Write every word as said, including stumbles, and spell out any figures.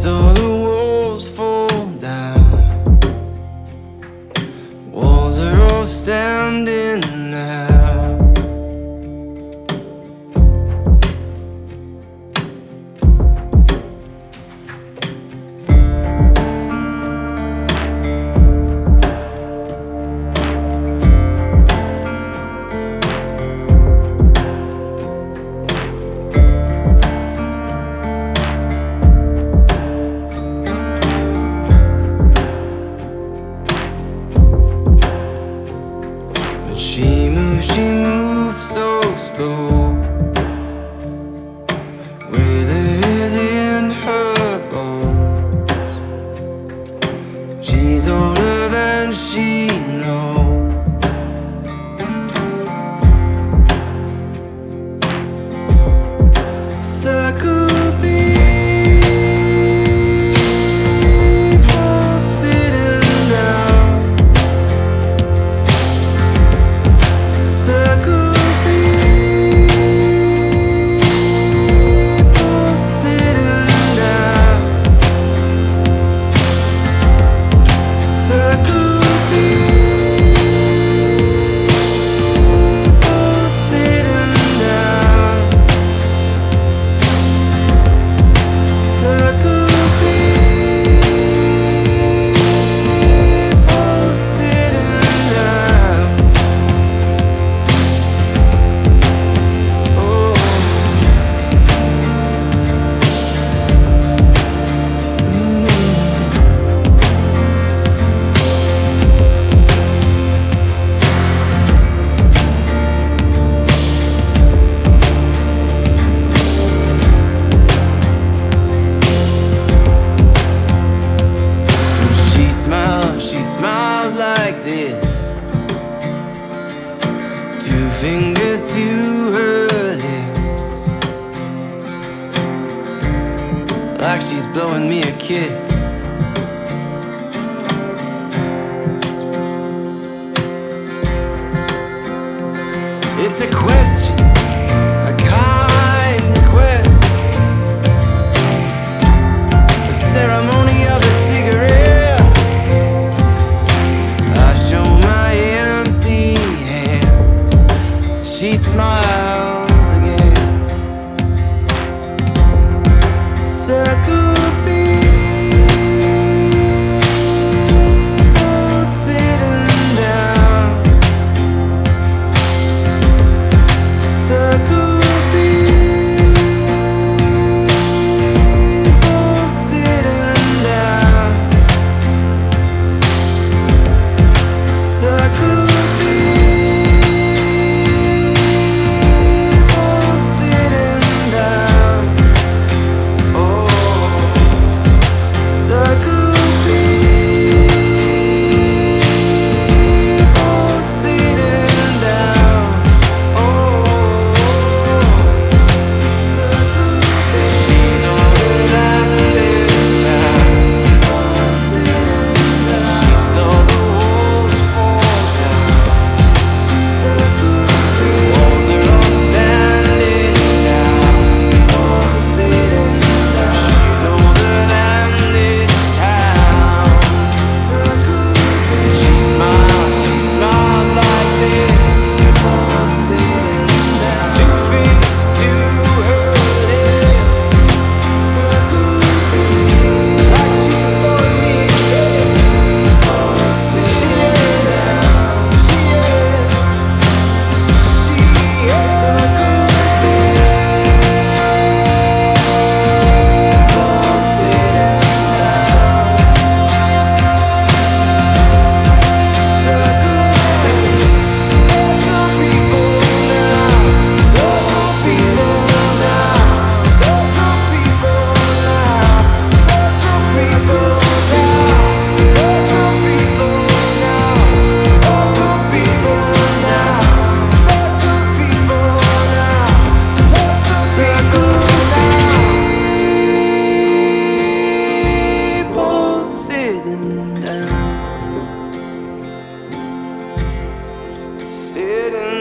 all the walls fall down. Walls are all standing now. She moves, she moves so slow, with it is in her bones. She's older than she knows. Circle like this, two fingers to her lips, like she's blowing me a kiss. It's a question, a kind request, a ceremony of a cigarette. She smiles again. Circle people sitting down. Circle people sitting down. Circle sitting